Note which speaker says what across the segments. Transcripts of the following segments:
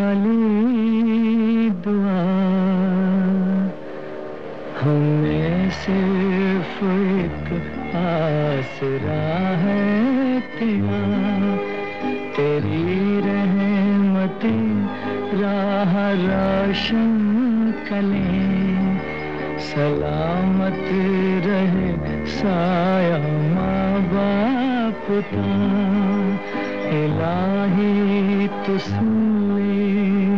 Speaker 1: हमारी दुआ हमें सिर्फ एक आसरा है तेरा, तेरी रहमतें राह रोशन करें, सलामत रहे साया माँ बाप का, इलाही तू सुन ले।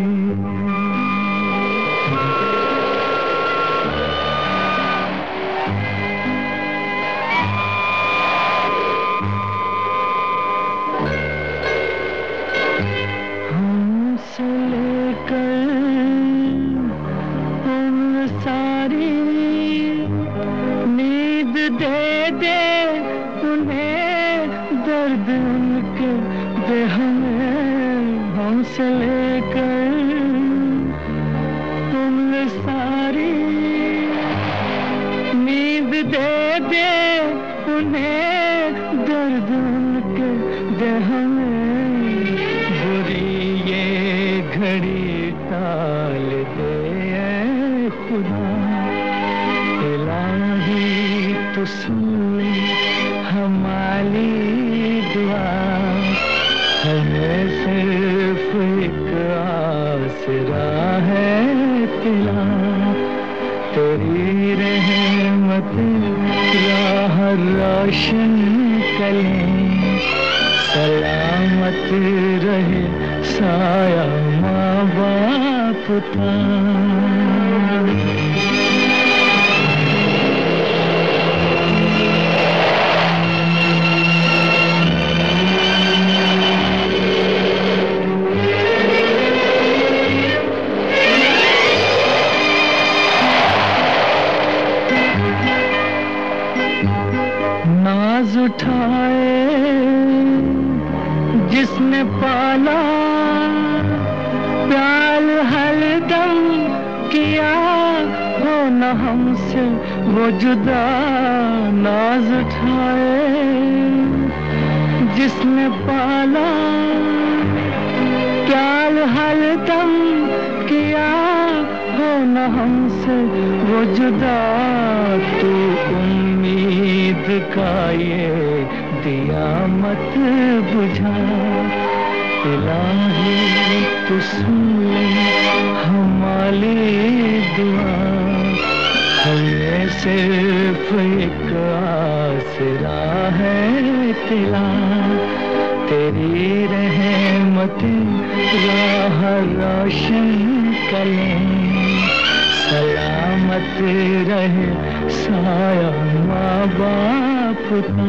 Speaker 1: हमसे लेकर उम्र सारी नींद दे दे उन्हें, दर्द उनके दे हमें। हमसे लेकर उम्र सारी नींद दे दे उन्हें, दर्द उनके दे हमें। बुरी ये घड़ी टाल दे ऐ खुदा, इलाही तू सुन ले हमारी दुआ, हमें सिर्फ एक आसरा है तेरा, तेरी रहमतें राह रोशन करें, सलामत रहे साया माँ बाप का। नाज उठाए जिसने पाला, प्यार हरदम किया हो न हमसे वो जुदा। नाज उठाए जिसने पाला, प्यार हरदम किया हो न हमसे वो जुदा। तू उम्मीद का ये दिया मत बुझा, इलाही तू सुन ले हमारी दुआ, हमें सिर्फ एक आसरा है तेरा, तेरी रहमतें राह रोशन करें, सलामत रहे साया माँ बाप का।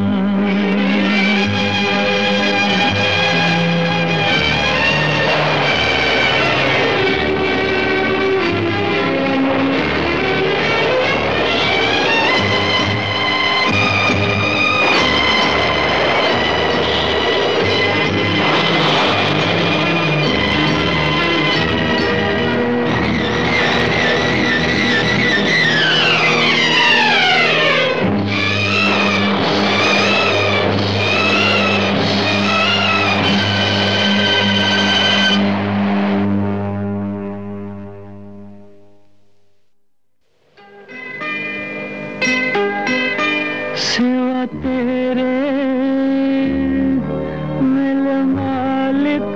Speaker 1: सिवा तेरे मेरे मालिक,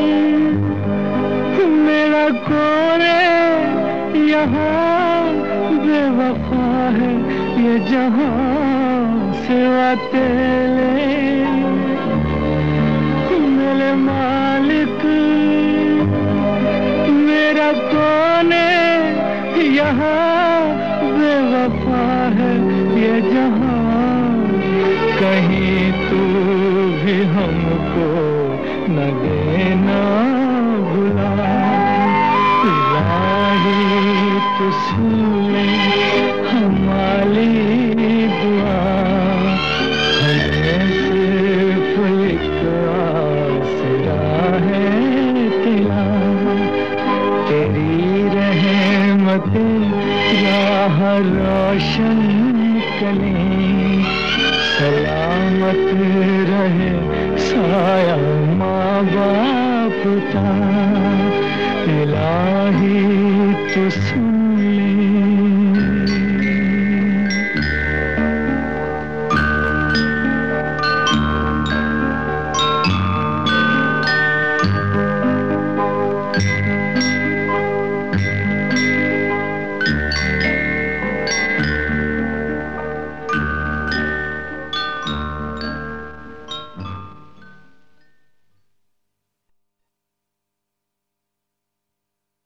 Speaker 1: मेरा कोरे यहाँ बेवफा है ये जहाँ। सिवा तेरे मेरे मालिक, मेरा कोने यहाँ बेवफा है ये जहाँ। कहीं तू भी हमको न देना भुला, इलाही तू सुन ले हमारी दुआ, हमें सिर्फ एक आसरा है तेरा, तेरी रहमतें राह रोशन करें, सलामत रहे साया माँ बाप का, तो सुन